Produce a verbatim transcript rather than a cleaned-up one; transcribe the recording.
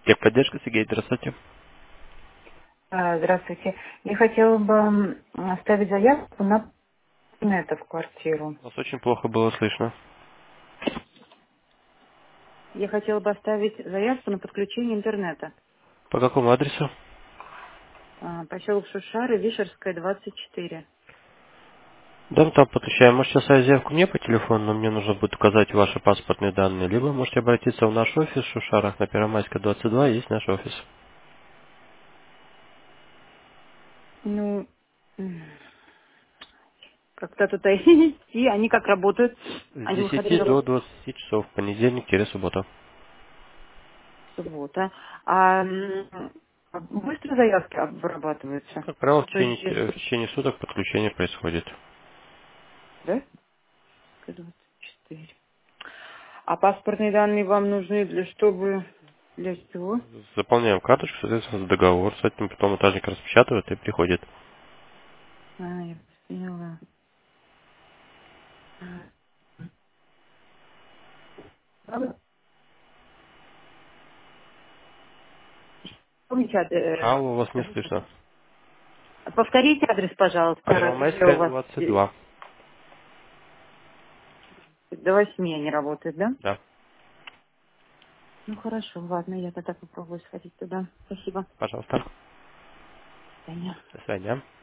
Техподдержка, Сергей, здравствуйте. А, Здравствуйте. Я хотела бы м, оставить заявку на интернет в квартиру. Вас очень плохо было слышно. Я хотела бы оставить заявку на подключение интернета. По какому адресу? А, Поселок Шушары, Вишерская, двадцать четыре. Да, мы там подключаем. Можете оставить заявку мне по телефону, но мне нужно будет указать ваши паспортные данные. Либо можете обратиться в наш офис в Шушарах на Первомайская, двадцать два, есть наш офис. Ну, м, как-то тут идти. Они как работают? С Они выходные десяти до работают двадцати часов, понедельник-суббота. в субботу. А м, а быстро заявки Ну, обрабатываются? как правило, в То течение, есть, э, если- в течение суток подключение происходит. да? двадцать четыре. А паспортные данные вам нужны для чтобы... Для чего? Заполняем карточку, соответственно, договор с этим, потом этажник распечатывает и приходит. А, я поняла. А, Помните, ад- А э, у вас не скажите, слышно. повторите адрес, пожалуйста, где у Первомайская, вас двадцать э, два. до восьми они работают, да? Да, Ну хорошо, ладно, я тогда попробую сходить туда. Спасибо. пожалуйста. До свидания. До свидания.